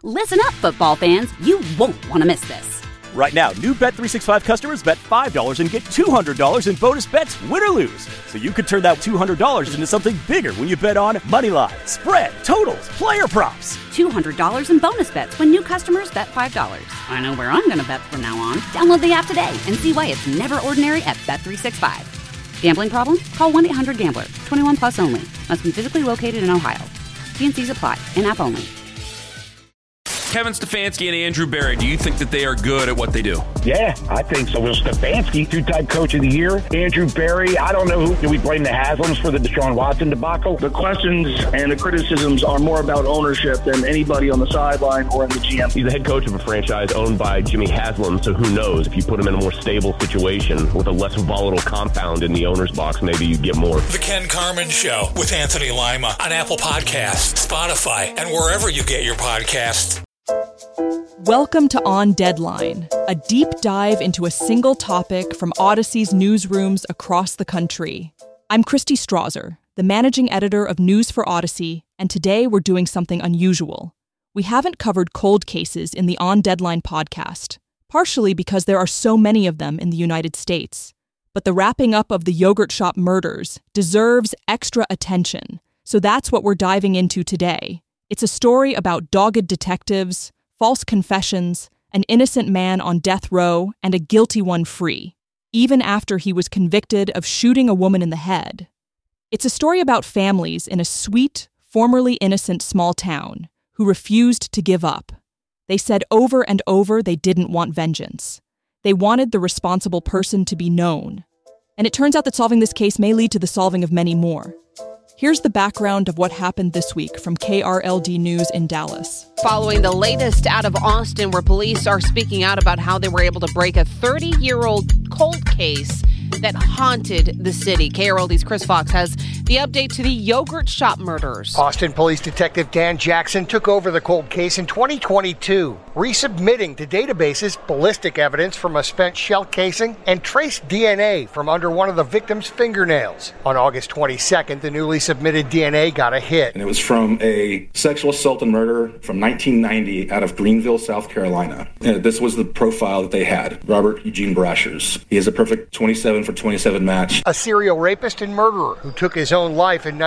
Listen up, football fans. You won't want to miss this. Right now, new Bet365 customers bet $5 and get $200 in bonus bets, win or lose. So you could turn that $200 into something bigger when you bet on money line, spread, totals, player props. $200 in bonus bets when new customers bet $5. I know where I'm going to bet from now on. Download the app today and see why it's never ordinary at Bet365. Gambling problem? Call 1-800-GAMBLER. 21 plus only. Must be physically located in Ohio. T&Cs apply. In-app only. Kevin Stefanski and Andrew Berry, do you think that they are good at what they do? Yeah, I think so. Well, Stefanski, two-time coach of the year. Andrew Berry, I don't know who. Do we blame the Haslams for the Deshaun Watson debacle? The questions and the criticisms are more about ownership than anybody on the sideline or in the GM. He's the head coach of a franchise owned by Jimmy Haslam, so who knows? If you put him in a more stable situation with a less volatile compound in the owner's box, maybe you get more. The Ken Carman Show with Anthony Lima on Apple Podcasts, Spotify, and wherever you get your podcasts. Welcome to On Deadline, a deep dive into a single topic from Odyssey's newsrooms across the country. I'm Christy Strasser, the managing editor of News for Odyssey, and today we're doing something unusual. We haven't covered cold cases in the On Deadline podcast, partially because there are so many of them in the United States. But the wrapping up of the yogurt shop murders deserves extra attention, so that's what we're diving into today. It's a story about dogged detectives, false confessions, an innocent man on death row, and a guilty one free, even after he was convicted of shooting a woman in the head. It's a story about families in a sweet, formerly innocent small town who refused to give up. They said over and over they didn't want vengeance. They wanted the responsible person to be known. And it turns out that solving this case may lead to the solving of many more. Here's the background of what happened this week from KRLD News in Dallas. Following the latest out of Austin, where police are speaking out about how they were able to break a 30-year-old cold case that haunted the city. KRLD's Chris Fox has the update to the yogurt shop murders. Austin Police Detective Dan Jackson took over the cold case in 2022, resubmitting to databases ballistic evidence from a spent shell casing and traced DNA from under one of the victim's fingernails. On August 22nd, the newly submitted DNA got a hit. And it was from a sexual assault and murder from 1990 out of Greenville, South Carolina. And this was the profile that they had. Robert Eugene Brashers. He is a perfect 27 for 27 match. A serial rapist and murderer who took his own life in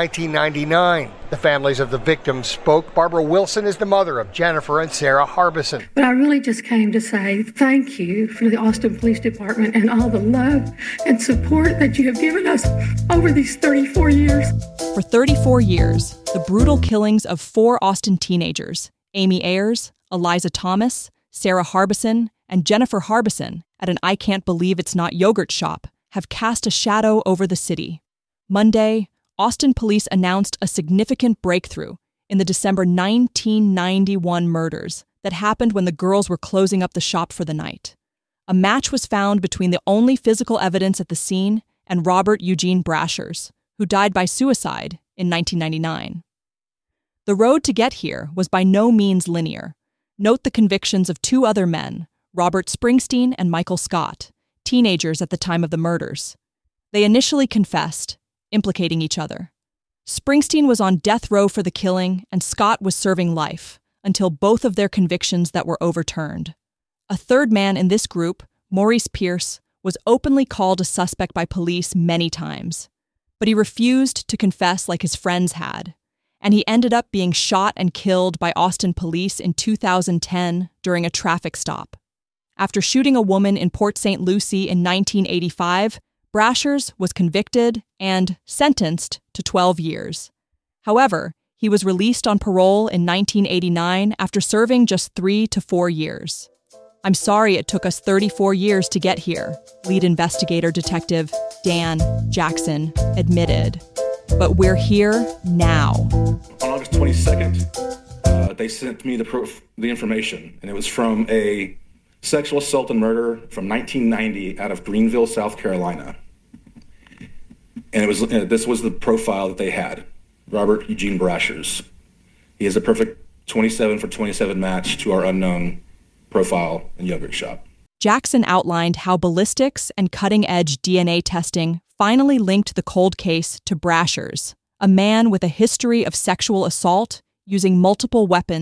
1999. The families of the victims spoke. Barbara Wilson is the mother of Jennifer and Sarah Harbison. But I really just came to say thank you for the Austin Police Department and all the love and support that you have given us over these 34 years. For 34 years, the brutal killings of 4 Austin teenagers, Amy Ayers, Eliza Thomas, Sarah Harbison, and Jennifer Harbison, at an I Can't Believe It's Not yogurt shop, have cast a shadow over the city. Monday, Austin police announced a significant breakthrough in the December 1991 murders that happened when the girls were closing up the shop for the night. A match was found between the only physical evidence at the scene and Robert Eugene Brashers, who died by suicide in 1999. The road to get here was by no means linear. Note the convictions of 2 other men, Robert Springsteen and Michael Scott, teenagers at the time of the murders. They initially confessed, implicating each other. Springsteen was on death row for the killing, and Scott was serving life, until both of their convictions that were overturned. A third man in this group, Maurice Pierce, was openly called a suspect by police many times, but he refused to confess like his friends had, and he ended up being shot and killed by Austin police in 2010 during a traffic stop. After shooting a woman in Port St. Lucie in 1985, Brashers was convicted and sentenced to 12 years. However, he was released on parole in 1989 after serving just 3 to 4 years. I'm sorry it took us 34 years to get here, lead investigator detective Dan Jackson admitted. But we're here now. On August 22nd, they sent me the information, and it was from a sexual assault and murder from 1990 out of Greenville, South Carolina. And this was the profile that they had. Robert Eugene Brashers. He is a perfect 27 for 27 match to our unknown profile in yogurt shop. Jackson outlined how ballistics and cutting-edge DNA testing finally linked the cold case to Brashers, a man with a history of sexual assault, using multiple weapons,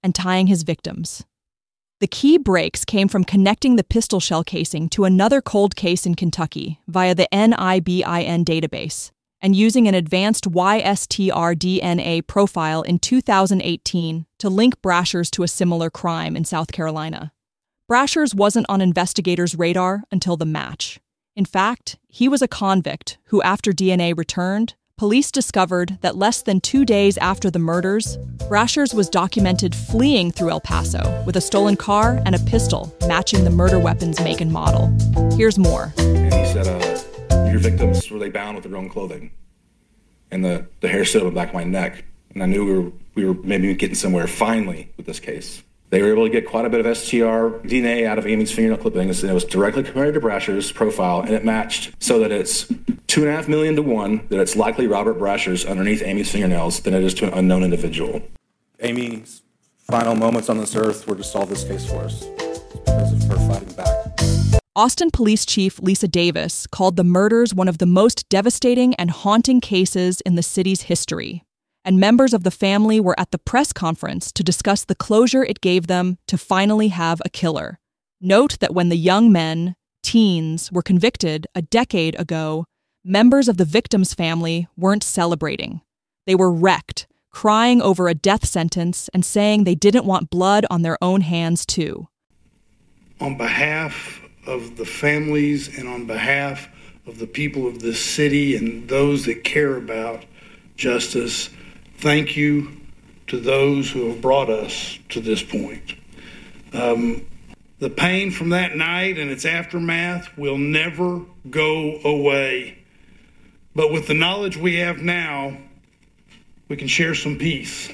and tying his victims. The key breaks came from connecting the pistol shell casing to another cold case in Kentucky via the NIBIN database and using an advanced YSTR DNA profile in 2018 to link Brashers to a similar crime in South Carolina. Brashers wasn't on investigators' radar until the match. In fact, he was a convict who, after DNA returned, police discovered that less than 2 days after the murders, Brashers was documented fleeing through El Paso with a stolen car and a pistol matching the murder weapon's make and model. Here's more. And he said, your victims, were they bound with their own clothing? And the hair stood on the back of my neck. And I knew we were maybe getting somewhere finally with this case. They were able to get quite a bit of STR DNA out of Amy's fingernail clippings, and it was directly compared to Brasher's profile, and it matched so that it's 2.5 million to 1 that it's likely Robert Brasher's underneath Amy's fingernails than it is to an unknown individual. Amy's final moments on this earth were to solve this case for us because of her fighting back. Austin Police Chief Lisa Davis called the murders one of the most devastating and haunting cases in the city's history. And members of the family were at the press conference to discuss the closure it gave them to finally have a killer. Note that when the young men, teens, were convicted a decade ago, members of the victim's family weren't celebrating. They were wrecked, crying over a death sentence and saying they didn't want blood on their own hands too. On behalf of the families and on behalf of the people of this city and those that care about justice, thank you to those who have brought us to this point. The pain from that night and its aftermath will never go away. But with the knowledge we have now, we can share some peace.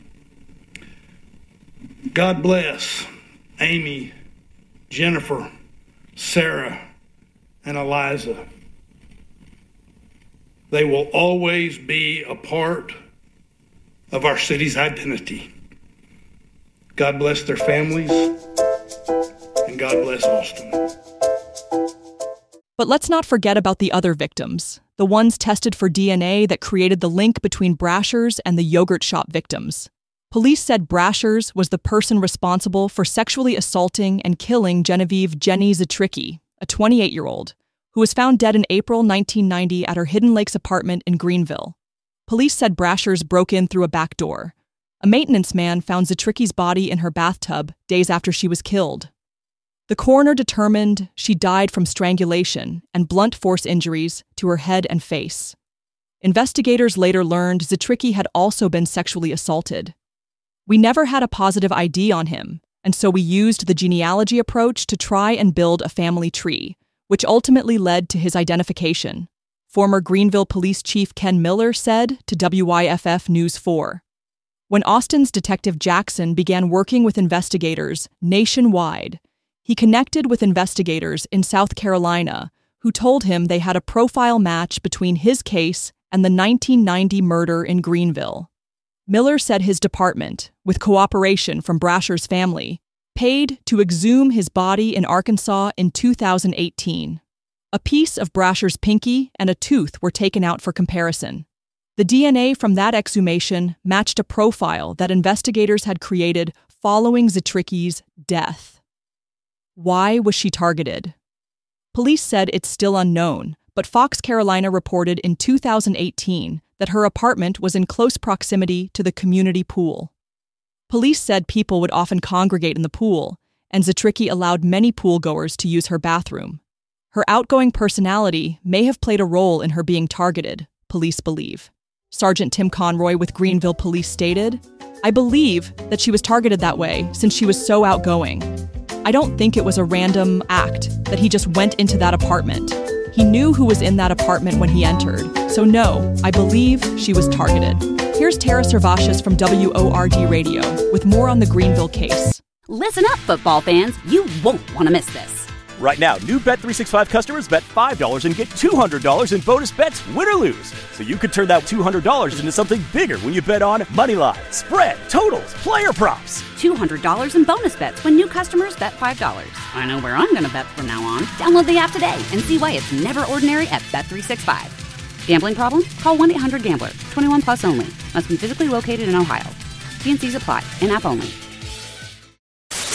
God bless Amy, Jennifer, Sarah, and Eliza. They will always be a part of our city's identity. God bless their families, and God bless Austin. But let's not forget about the other victims, the ones tested for DNA that created the link between Brashers and the yogurt shop victims. Police said Brashers was the person responsible for sexually assaulting and killing Genevieve Jenny Zetricki, a 28-year-old, who was found dead in April 1990 at her Hidden Lakes apartment in Greenville. Police said Brashers broke in through a back door. A maintenance man found Zetricki's body in her bathtub days after she was killed. The coroner determined she died from strangulation and blunt force injuries to her head and face. Investigators later learned Zetricki had also been sexually assaulted. We never had a positive ID on him, and so we used the genealogy approach to try and build a family tree, which ultimately led to his identification. Former Greenville Police Chief Ken Miller said to WYFF News 4. When Austin's Detective Jackson began working with investigators nationwide, he connected with investigators in South Carolina who told him they had a profile match between his case and the 1990 murder in Greenville. Miller said his department, with cooperation from Brasher's family, paid to exhume his body in Arkansas in 2018. A piece of Brasher's pinky and a tooth were taken out for comparison. The DNA from that exhumation matched a profile that investigators had created following Zetricki's death. Why was she targeted? Police said it's still unknown, but Fox Carolina reported in 2018 that her apartment was in close proximity to the community pool. Police said people would often congregate in the pool, and Zetricki allowed many pool-goers to use her bathroom. Her outgoing personality may have played a role in her being targeted, police believe. Sergeant Tim Conroy with Greenville Police stated, "I believe that she was targeted that way since she was so outgoing. I don't think it was a random act that he just went into that apartment. He knew who was in that apartment when he entered. So no, I believe she was targeted." Here's Tara Servatius from WORD Radio with more on the Greenville case. Listen up, football fans. You won't want to miss this. Right now, new Bet365 customers bet $5 and get $200 in bonus bets, win or lose. So you could turn that $200 into something bigger when you bet on moneyline, spread, totals, player props. $200 in bonus bets when new customers bet $5. I know where I'm going to bet from now on. Download the app today and see why it's never ordinary at Bet365. Gambling problem? Call 1-800-GAMBLER. 21 plus only. Must be physically located in Ohio. T&Cs apply. In-app only.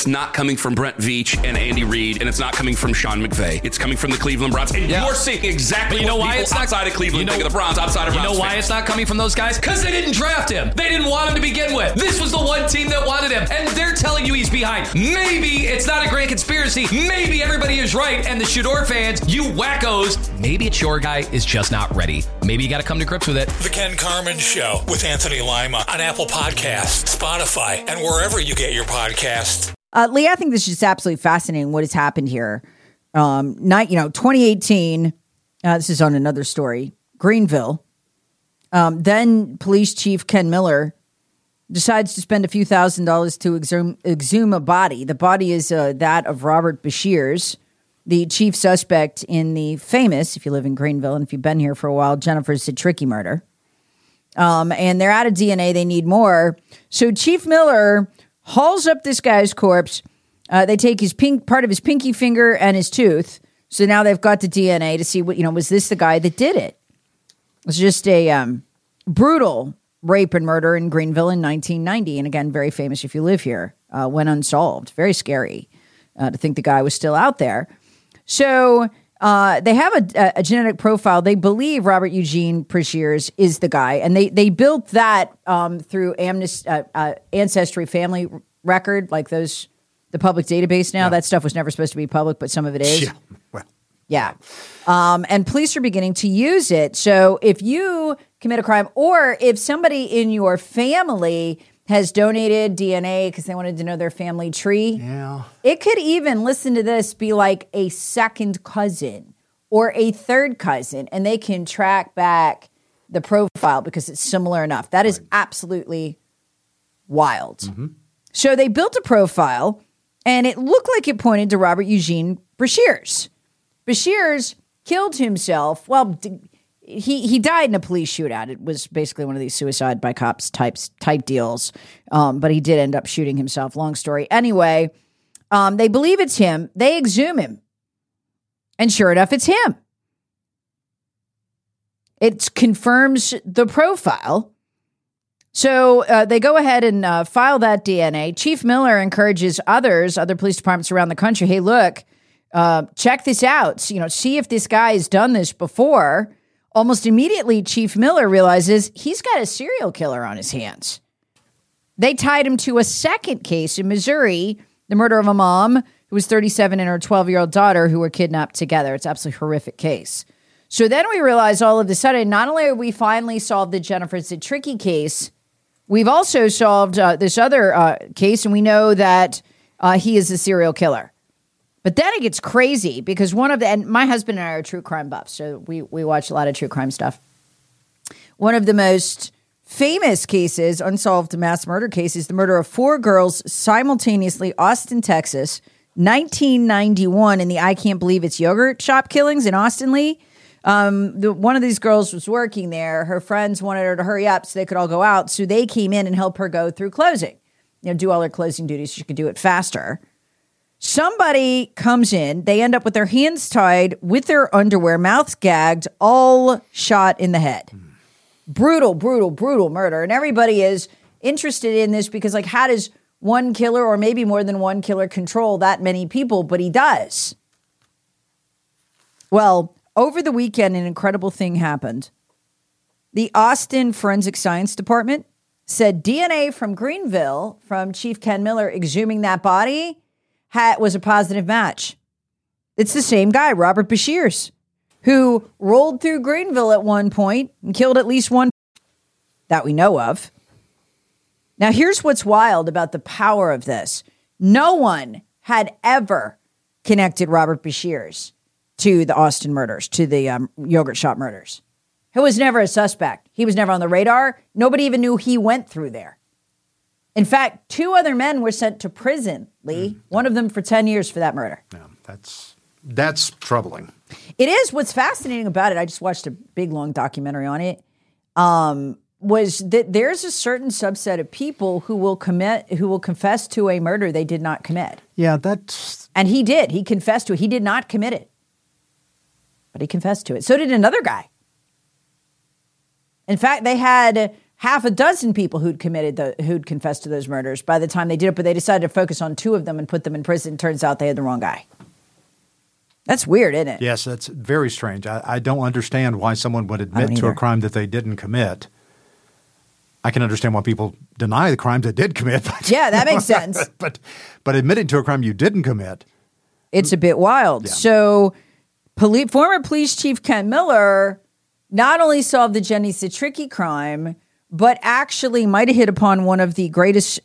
it's not coming from Brent Veach and Andy Reid, and it's not coming from Sean McVay. It's coming from the Cleveland Browns. And you're seeing exactly what people outside of Cleveland think of the Browns, outside of Browns. You know why it's not coming from those guys? Because they didn't draft him. They didn't want him to begin with. This was the one team that wanted him, and they're telling you he's behind. Maybe it's not a grand conspiracy. Maybe everybody is right, and the Shador fans, you wackos, maybe it's your guy is just not ready. Maybe you got to come to grips with it. The Ken Carman Show with Anthony Lima on Apple Podcasts, Spotify, and wherever you get your podcasts. Lee, I think this is just absolutely fascinating what has happened here. 2018, this is on another story, Greenville. Then police chief Ken Miller decides to spend a few $1,000s to exhume a body. The body is that of Robert Beshears, the chief suspect in the famous, if you live in Greenville and if you've been here for a while, Jennifer Citricki murder. And they're out of DNA. They need more. So Chief Miller hauls up this guy's corpse. They take his part of his pinky finger and his tooth. So now they've got the DNA to see what, was this the guy that did it? It's just a brutal rape and murder in Greenville in 1990. And again, very famous if you live here, went unsolved. Very scary to think the guy was still out there. So they have a genetic profile. They believe Robert Eugene Beshears is the guy. And they built that through Ancestry family record, like the public database now. Yeah. That stuff was never supposed to be public, but some of it is. Yeah. Well. Yeah. And police are beginning to use it. So if you commit a crime or if somebody in your family has donated DNA because they wanted to know their family tree. Yeah. It could even, listen to this, be like a second cousin or a third cousin, and they can track back the profile because it's similar enough. That is absolutely wild. Mm-hmm. So they built a profile, and it looked like it pointed to Robert Eugene Beshears. Beshears killed himself. Well, He died in a police shootout. It was basically one of these suicide by cops type deals. But he did end up shooting himself. Long story. Anyway, they believe it's him. They exhume him. And sure enough, it's him. It confirms the profile. So they go ahead and file that DNA. Chief Miller encourages other police departments around the country, hey, look, check this out. See if this guy has done this before. Almost immediately, Chief Miller realizes he's got a serial killer on his hands. They tied him to a second case in Missouri, the murder of a mom who was 37 and her 12-year-old daughter who were kidnapped together. It's an absolutely horrific case. So then we realize all of a sudden, not only have we finally solved the Jennifer Citricki case, we've also solved this other case, and we know that he is a serial killer. But then it gets crazy because and my husband and I are true crime buffs, so we watch a lot of true crime stuff. One of the most famous cases, unsolved mass murder cases, the murder of 4 girls simultaneously, Austin, Texas, 1991, in the I Can't Believe It's Yogurt shop killings in Austin, Lee. One of these girls was working there. Her friends wanted her to hurry up so they could all go out. So they came in and helped her go through closing, do all her closing duties so she could do it faster. Somebody comes in, they end up with their hands tied, with their underwear, mouths gagged, all shot in the head. Brutal, brutal, brutal murder. And everybody is interested in this because, how does one killer or maybe more than one killer control that many people? But he does. Well, over the weekend, an incredible thing happened. The Austin Forensic Science Department said DNA from Greenville, from Chief Ken Miller exhuming that body, was a positive match. It's the same guy, Robert Beshears, who rolled through Greenville at one point and killed at least one that we know of. Now, here's what's wild about the power of this. No one had ever connected Robert Beshears to the Austin murders, to the yogurt shop murders. He was never a suspect. He was never on the radar. Nobody even knew he went through there. In fact, 2 other men were sent to prison, Lee, one of them for 10 years for that murder. Yeah, that's troubling. It is. What's fascinating about it, I just watched a big, long documentary on it, was that there's a certain subset of people who will confess to a murder they did not commit. Yeah, that's... And he did. He confessed to it. He did not commit it. But he confessed to it. So did another guy. In fact, they had half a dozen people who'd confessed to those murders by the time they did it, but they decided to focus on 2 of them and put them in prison. Turns out they had the wrong guy. That's weird, isn't it? Yes, that's very strange. I don't understand why someone would admit to a crime that they didn't commit. I can understand why people deny the crimes they did commit. But, yeah, that makes sense. But admitting to a crime you didn't commit. It's a bit wild. Yeah. So former police chief Ken Miller not only solved the Jenny Citricki crime, but actually might have hit upon one of the greatest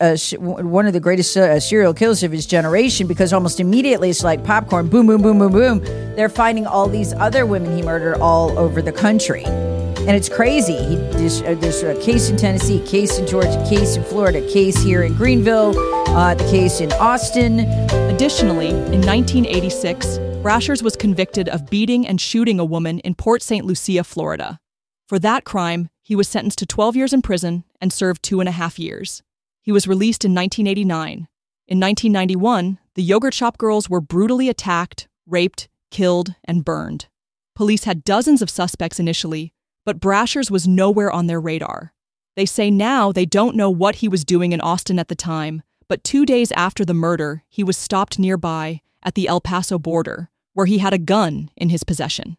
serial killers of his generation, because almost immediately it's like popcorn, boom, boom, boom, boom, boom. They're finding all these other women he murdered all over the country. And it's crazy. There's a case in Tennessee, a case in Georgia, a case in Florida, a case here in Greenville, the case in Austin. Additionally, in 1986, Brashers was convicted of beating and shooting a woman in Port St. Lucia, Florida. For that crime, he was sentenced to 12 years in prison and served 2.5 years. He was released in 1989. In 1991, the yogurt shop girls were brutally attacked, raped, killed, and burned. Police had dozens of suspects initially, but Brashers was nowhere on their radar. They say now they don't know what he was doing in Austin at the time, but 2 days after the murder, he was stopped nearby at the El Paso border, where he had a gun in his possession.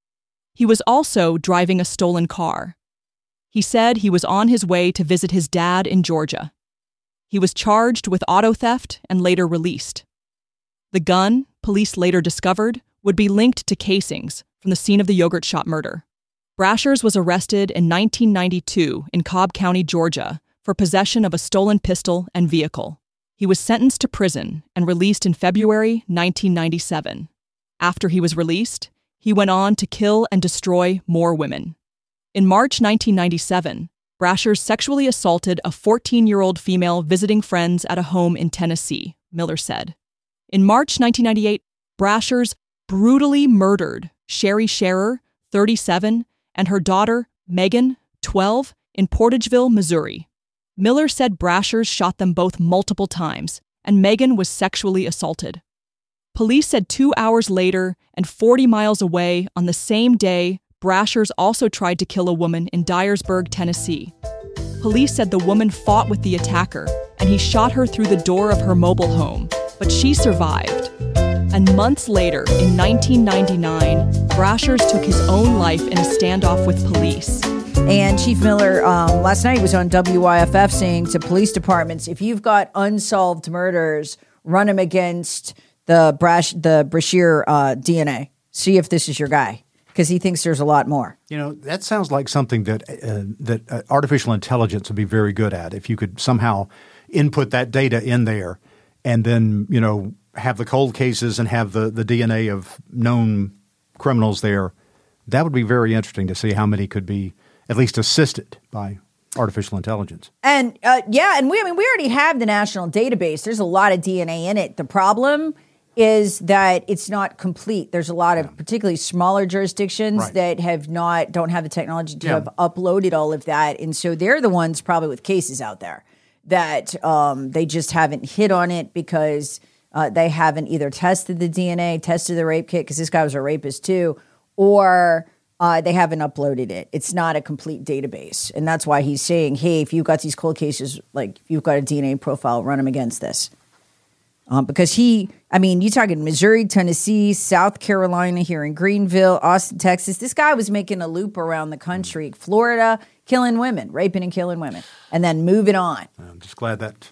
He was also driving a stolen car. He said he was on his way to visit his dad in Georgia. He was charged with auto theft and later released. The gun, police later discovered, would be linked to casings from the scene of the yogurt shop murder. Brashers was arrested in 1992 in Cobb County, Georgia, for possession of a stolen pistol and vehicle. He was sentenced to prison and released in February 1997. After he was released, he went on to kill and destroy more women. In March 1997, Brashers sexually assaulted a 14-year-old female visiting friends at a home in Tennessee, Miller said. In March 1998, Brashers brutally murdered Sherry Scherer, 37, and her daughter, Megan, 12, in Portageville, Missouri. Miller said Brashers shot them both multiple times, and Megan was sexually assaulted. Police said 2 hours later and 40 miles away on the same day, Brashers also tried to kill a woman in Dyersburg, Tennessee. Police said the woman fought with the attacker, and he shot her through the door of her mobile home, but she survived. And months later, in 1999, Brashers took his own life in a standoff with police. And Chief Miller last night was on WYFF saying to police departments, if you've got unsolved murders, run them against the Brashear DNA. See if this is your guy, because he thinks there's a lot more. You know, that sounds like something that artificial intelligence would be very good at. If you could somehow input that data in there and then, you know, have the cold cases and have the DNA of known criminals there, that would be very interesting to see how many could be at least assisted by artificial intelligence. And we already have the national database. There's a lot of DNA in it. The problem is that it's not complete. There's a lot of particularly smaller jurisdictions that don't have the technology to have uploaded all of that. And so they're the ones probably with cases out there that they just haven't hit on it because they haven't either tested the DNA, tested the rape kit, because this guy was a rapist too, or they haven't uploaded it. It's not a complete database. And that's why he's saying, hey, if you've got these cold cases, like if you've got a DNA profile, run them against this. Because you're talking Missouri, Tennessee, South Carolina, here in Greenville, Austin, Texas. This guy was making a loop around the country, Florida, killing women, raping and killing women, and then moving on. I'm just glad that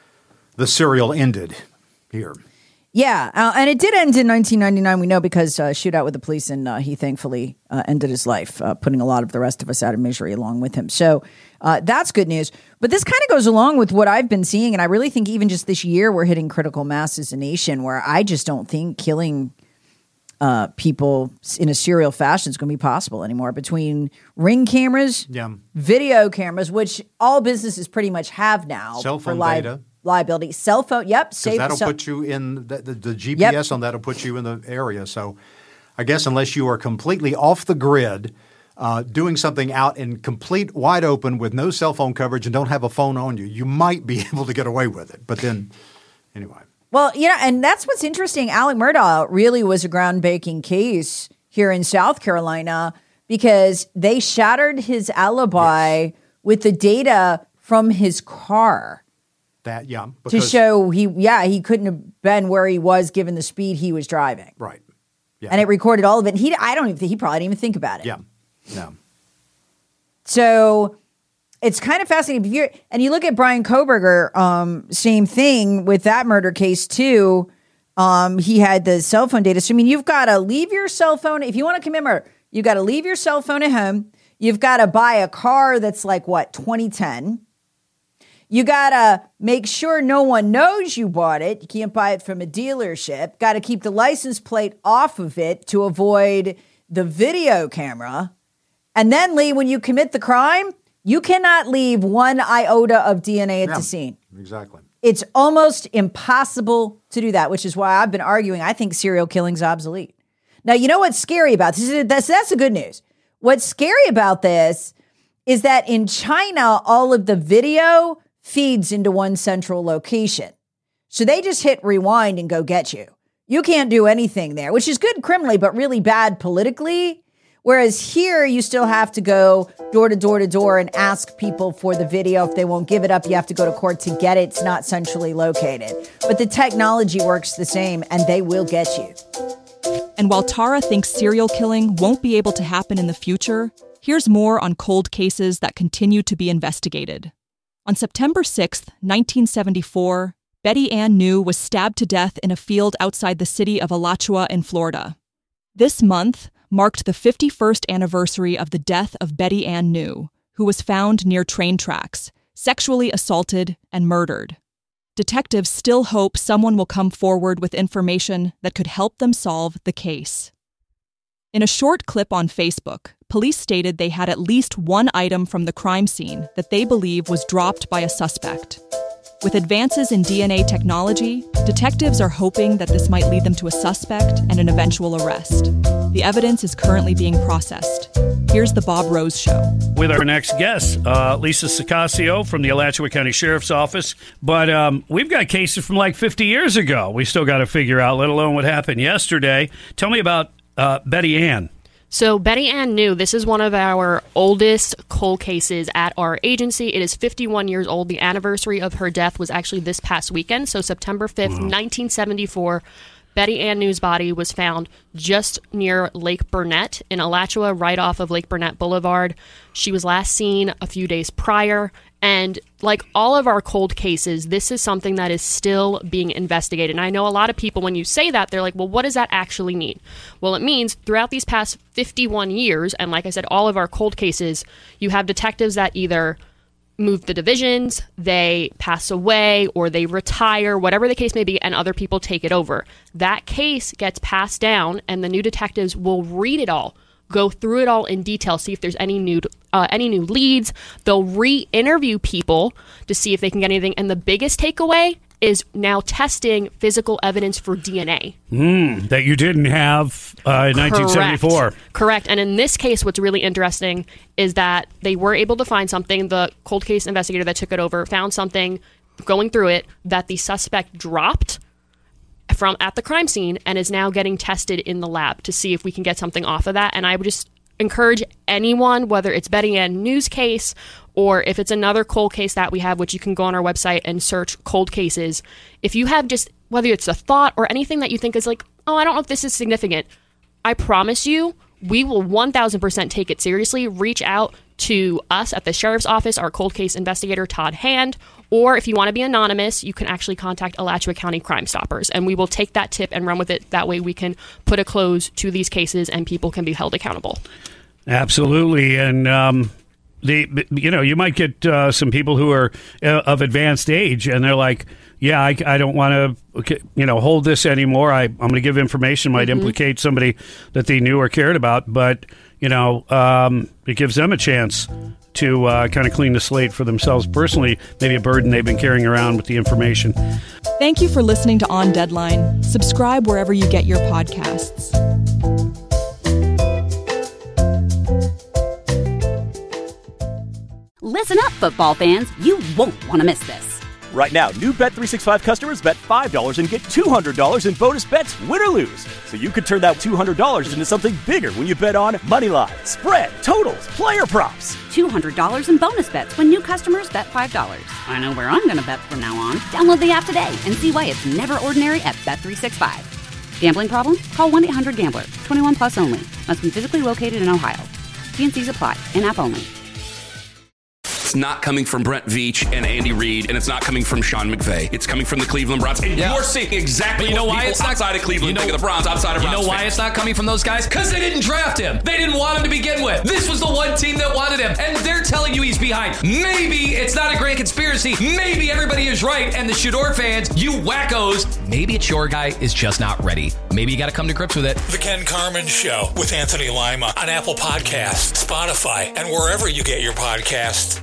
the serial ended here. Yeah, and it did end in 1999, we know, because shootout with the police, and he thankfully ended his life, putting a lot of the rest of us out of misery along with him. So that's good news. But this kind of goes along with what I've been seeing, and I really think even just this year we're hitting critical mass as a nation where I just don't think killing people in a serial fashion is going to be possible anymore. Between Ring cameras, video cameras, which all businesses pretty much have now. Cell phone data. Liability. Cell phone, Because that'll put you in, the GPS on that will put you in the area. So I guess unless you are completely off the grid, doing something out in complete wide open with no cell phone coverage and don't have a phone on you, you might be able to get away with it. But then, anyway. Well, and that's what's interesting. Alec Murdaugh really was a groundbreaking case here in South Carolina because they shattered his alibi with the data from his car. That, yeah. To show he couldn't have been where he was given the speed he was driving. Right. Yeah. And it recorded all of it. He probably didn't even think about it. Yeah. No. So it's kind of fascinating. And you look at Bryan Kohberger, same thing with that murder case too. He had the cell phone data. So, I mean, you've got to leave your cell phone. If you want to commit murder, you've got to leave your cell phone at home. You've got to buy a car that's like, 2010. You got to make sure no one knows you bought it. You can't buy it from a dealership. Got to keep the license plate off of it to avoid the video camera. And then, Lee, when you commit the crime, you cannot leave one iota of DNA at the scene. Exactly. It's almost impossible to do that, which is why I've been arguing I think serial killing's obsolete. Now, you know what's scary about this? That's the good news. What's scary about this is that in China, all of the video feeds into one central location. So they just hit rewind and go get you. You can't do anything there, which is good criminally, but really bad politically. Whereas here, you still have to go door to door to door and ask people for the video. If they won't give it up, you have to go to court to get it. It's not centrally located. But the technology works the same, and they will get you. And while Tara thinks serial killing won't be able to happen in the future, here's more on cold cases that continue to be investigated. On September 6th, 1974, Betty Ann New was stabbed to death in a field outside the city of Alachua in Florida. This month marked the 51st anniversary of the death of Betty Ann New, who was found near train tracks, sexually assaulted and murdered. Detectives still hope someone will come forward with information that could help them solve the case. In a short clip on Facebook, police stated they had at least one item from the crime scene that they believe was dropped by a suspect. With advances in DNA technology, detectives are hoping that this might lead them to a suspect and an eventual arrest. The evidence is currently being processed. Here's the Bob Rose Show. With our next guest, Lisa Sicasio from the Alachua County Sheriff's Office. But we've got cases from like 50 years ago we still got to figure out, let alone what happened yesterday. Tell me about Betty Ann. So Betty Ann New, this is one of our oldest cold cases at our agency. It is 51 years old. The anniversary of her death was actually this past weekend. So September 5th, 1974, Betty Ann New's body was found just near Lake Burnett in Alachua, right off of Lake Burnett Boulevard. She was last seen a few days prior. And like all of our cold cases, this is something that is still being investigated. And I know a lot of people, when you say that, they're like, well, what does that actually mean? Well, it means throughout these past 51 years, and like I said, all of our cold cases, you have detectives that either move the divisions, they pass away, or they retire, whatever the case may be, and other people take it over. That case gets passed down, and the new detectives will read it all, go through it all in detail, see if there's any new leads. They'll re-interview people to see if they can get anything. And the biggest takeaway is now testing physical evidence for DNA. That you didn't have in 1974. Correct. And in this case, what's really interesting is that they were able to find something. The cold case investigator that took it over found something going through it that the suspect dropped from at the crime scene and is now getting tested in the lab to see if we can get something off of that. And I would just encourage anyone, whether it's Betty Ann New's case or if it's another cold case that we have, which you can go on our website and search cold cases. If you have just, whether it's a thought or anything that you think is like, oh, I don't know if this is significant, I promise you, we will 1,000% take it seriously. Reach out to us at the Sheriff's Office, our cold case investigator, Todd Hand, or if you want to be anonymous, you can actually contact Alachua County Crime Stoppers, and we will take that tip and run with it. That way we can put a close to these cases and people can be held accountable. Absolutely. And you might get some people who are of advanced age, and they're like, yeah, I don't want to, hold this anymore. I'm going to give information might implicate somebody that they knew or cared about, but, it gives them a chance to kind of clean the slate for themselves personally, maybe a burden they've been carrying around with the information. Thank you for listening to On Deadline. Subscribe wherever you get your podcasts. Listen up, football fans. You won't want to miss this. Right now, new Bet365 customers bet $5 and get $200 in bonus bets, win or lose. So you could turn that $200 into something bigger when you bet on moneyline, spread, totals, player props. $200 in bonus bets when new customers bet $5. I know where I'm going to bet from now on. Download the app today and see why it's never ordinary at Bet365. Gambling problem? Call 1-800-GAMBLER. 21 plus only. Must be physically located in Ohio. T&Cs apply. In-app only. It's not coming from Brent Veach and Andy Reid, and it's not coming from Sean McVay. It's coming from the Cleveland Browns. And you're seeing exactly you know what why people it's not, outside of Cleveland think of the Browns, outside of Browns. You know why fans. it's not coming from those guys? Because they didn't draft him. They didn't want him to begin with. This was the one team that wanted him, and they're telling you he's behind. Maybe it's not a grand conspiracy. Maybe everybody is right, and the Shador fans, you wackos, maybe it's your guy is just not ready. Maybe you got to come to grips with it. The Ken Carman Show with Anthony Lima on Apple Podcasts, Spotify, and wherever you get your podcasts.